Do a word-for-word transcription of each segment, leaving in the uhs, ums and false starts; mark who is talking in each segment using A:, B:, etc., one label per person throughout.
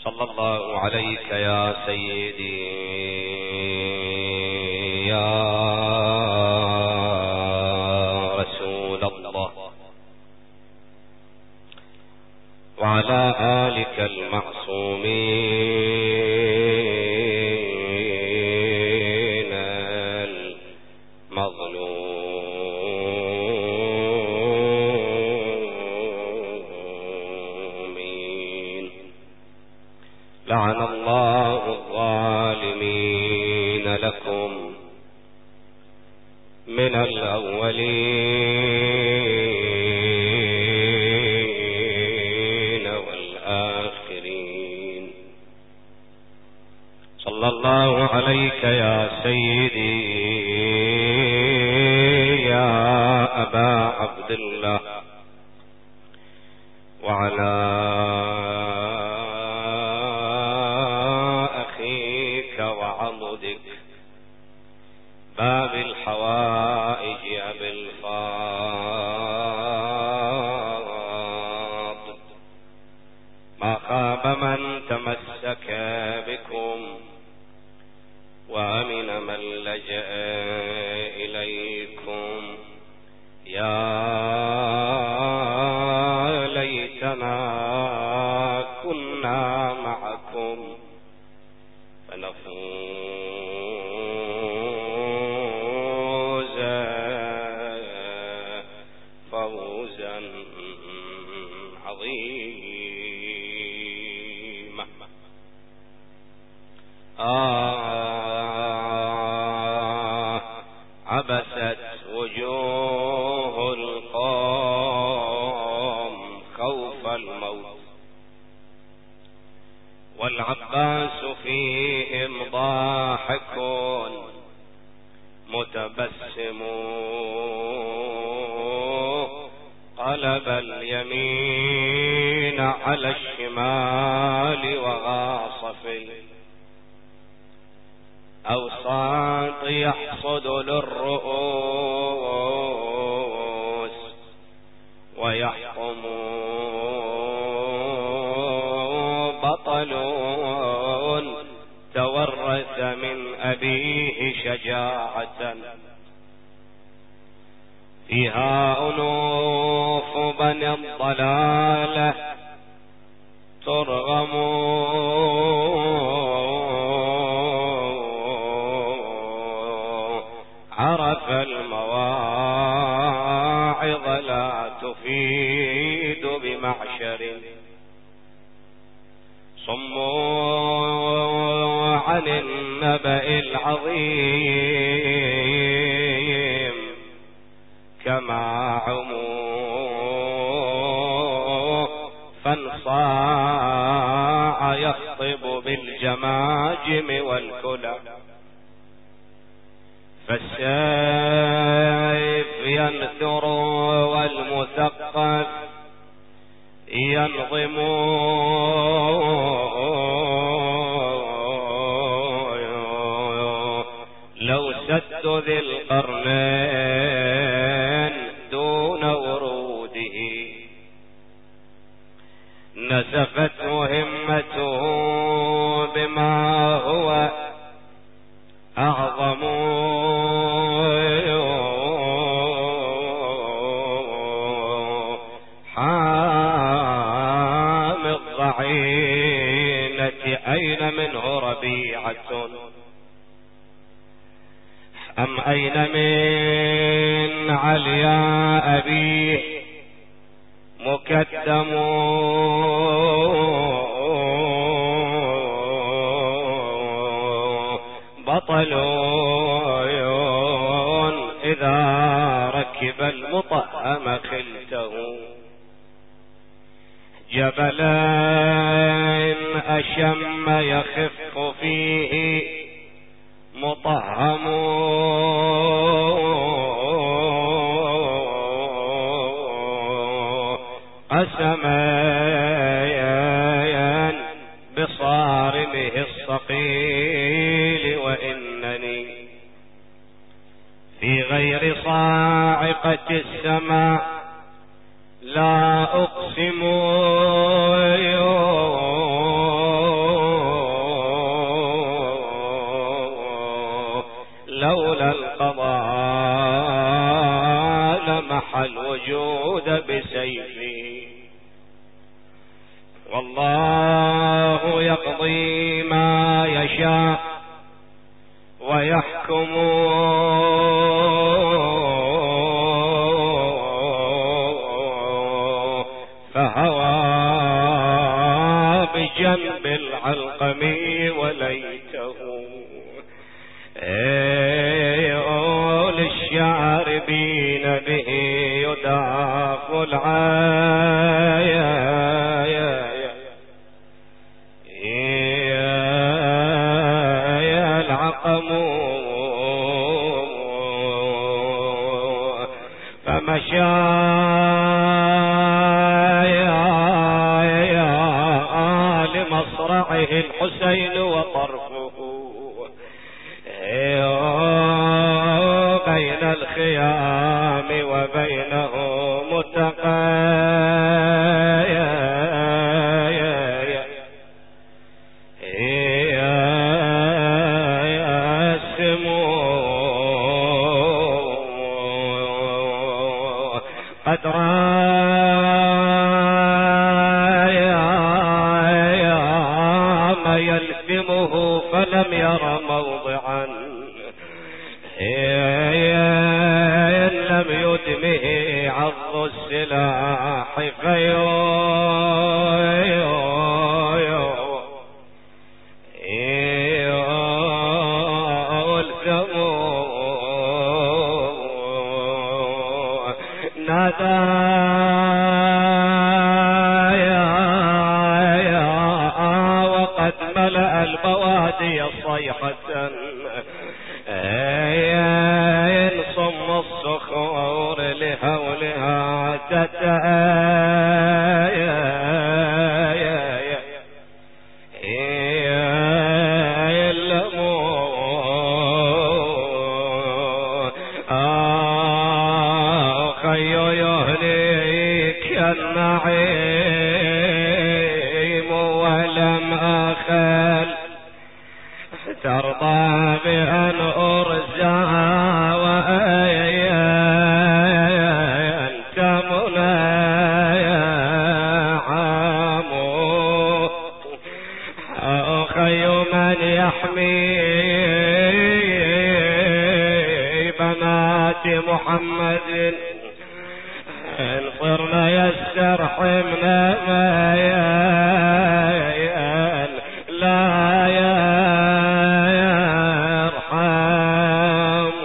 A: صلى الله عليك يا سيدي يا رسول الله وعلى آلك المعصومين المظلومين. لعن الله الظالمين لكم من الأولين والآخرين. صلى الله عليك يا سيدي يا أبا عبد الله وعلى أخيك وعضدك باب الحوائج أبي الفاض. ما خاب من تمسك بكم وأمن من لجأ إليكم. يا ليتنا كنا معكم فنفوز فوزا عظيما. آه عبست وجوه القوم خوف الموت والعباس فيهم ضاحك متبسم قلب اليمين على الشمال وغاص في الأوساط يحصد للرؤوس ويحكم بطل تورث من أبيه شجاعة فيها أنوف بني الضلالة ترغم عرف المواعظ لا تفيد بمعشر صموا عن النبأ العظيم كما عموا فانصاع يخطب بالجماجم والكلى فالسيف ينثر والمثقف ينظم لو سد ذي القرنين دون وروده نسفته همته بما هو أعظم حام الضعينة أين منه ربيعة أم أين من عليا أبيه مكدم بطل إذا ركب المطهم خلته جبلا أشم يخف فيه مطهم قسما بصارمه الصقيل وإنني في غير صاعقة السماء لا أقسم والله يقضي ما يشاء ويحكم فهوى بجنب العلقم وليته للشاربين به يداف العايا العقم فمشى لمصرعه الحسين وطرفه بين الخيام وبينه متقايا قد رام يلثمه فلم ير موضعا إن لم يدمه عض السلاح نادى وقد ملأ البوادي صيحة إن صم الصخور لهولها تتآيا النعيم ولم أخل ترضى بأن أرزع وأنت منعم أخي من يحمي بنات محمد إن صرنا يسترحمنا ما يال لا يرحم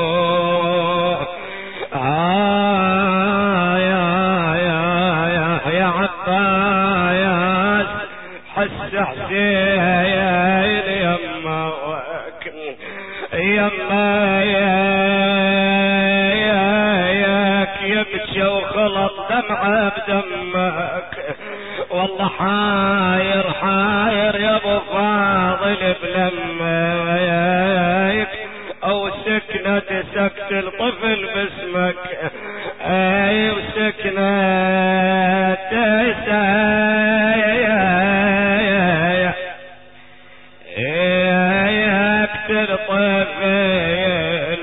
A: آه يا يا يا يا عطاياس حس حسين يماك يما يبكي وخلط دمعه بدمك والله حاير حاير يا ابو فاضل بلمك او سكنة سكت الطفل باسمك اي وسكنة يقتل طفل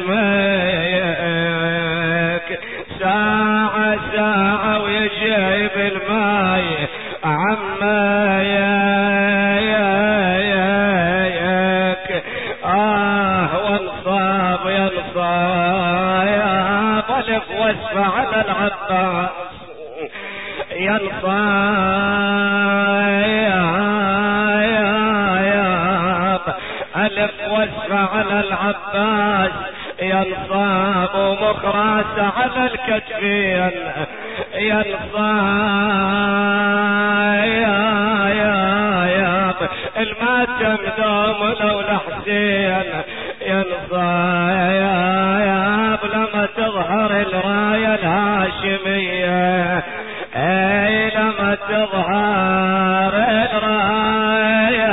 A: باسمك ساعة ساعة ويجيب الماي عما ياك آه وانصاب ينصاب ألف واسف على العباس ينصاب ألف واسف على العباس ينصاب مخراس على الكتفين ينصاب الماتم دوم لولا حسين ينصاب لما تظهر الراية الهاشمية اي لما تظهر الراية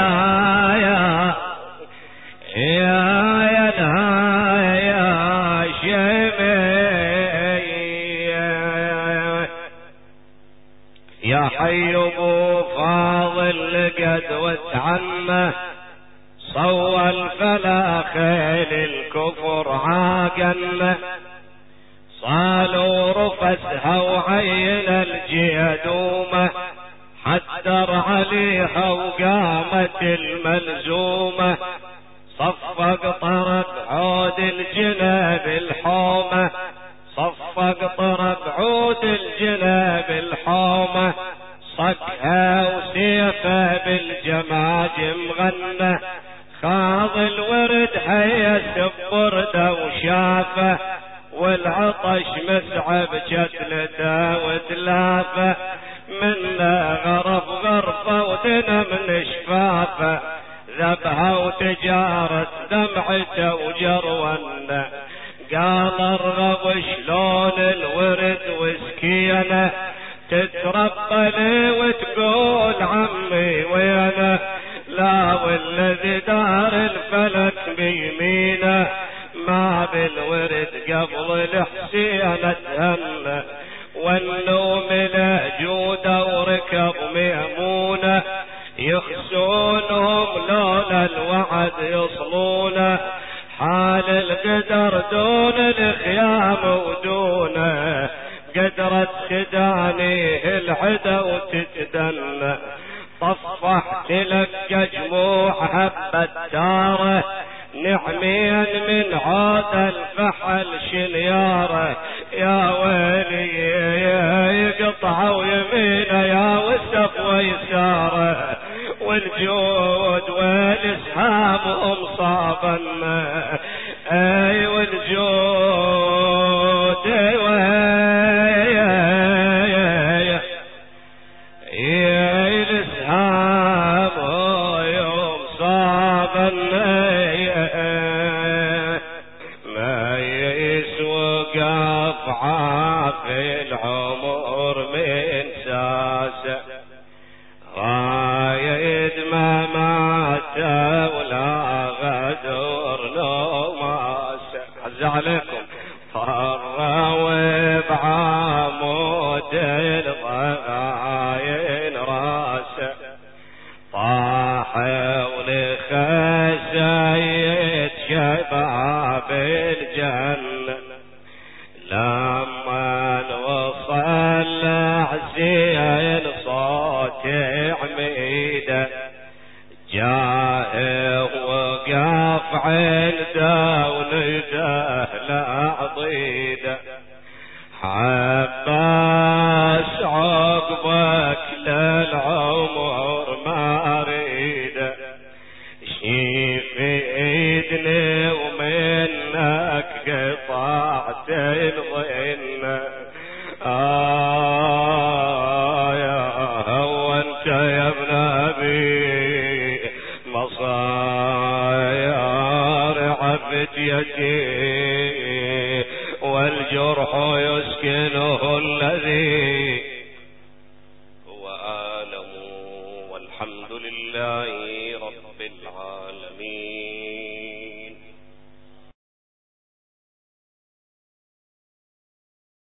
A: يا حي ابو فاضل لقد وتعمه صوى الفلاخيل الكفر عاقنه صالوا رفسها وعين الجيدومه حدر عليها وقامت الملزومة، صفق طرب عود الجناب الحومة، صفق طرب عود الجناب الحومة، صكها وسيفه بالجماجم غنى، خاض الورد حيس ببرده وشافه، والعطش مسعب جتلته وتلافه، منه غرف غرفه ودنا من شفافه، ذبها وتجارت دمعته وجرونه، قال ارغب شلون الورد وسكينه، تتربى لي وتقول عمي وينه، لا والذي دار الفلك بيمينه، ما بالورد قبل الحسين تهنى، والنوم له جوده وركب ميمونه، يخسونهم لولا الوعد يصلونه، حال القدر دون الخيام ودونه، قدرت خدانيه العدا وتتدنى، طفحت لك جموع هبت داره، نعمين من عاد الفحل شنياره، يا ويلي يقطعوا يمينه يا وسف ويساره، والجود والاسهام مصابا، اي والجود الاسهام يوم صابا، ما يسوى قفعة في العمر من ساسه، رايد ما مات ولا غدر نوماسه، عز عليكم فروا بعمود الضغاين راسه، طاح ولخسيت شباب الجنة، لما وصل حسين صوت عميده، جاء وقف عنده ونده لعضيده، حباس عقبك للعمر ما اريده، شيفيدني ومنك قطعت الظن، آه يا هو انت يا ابن ابي مصاير عبد يدي، والجرح يسكنه الذي هو آلم، والحمد لله رب العالمين.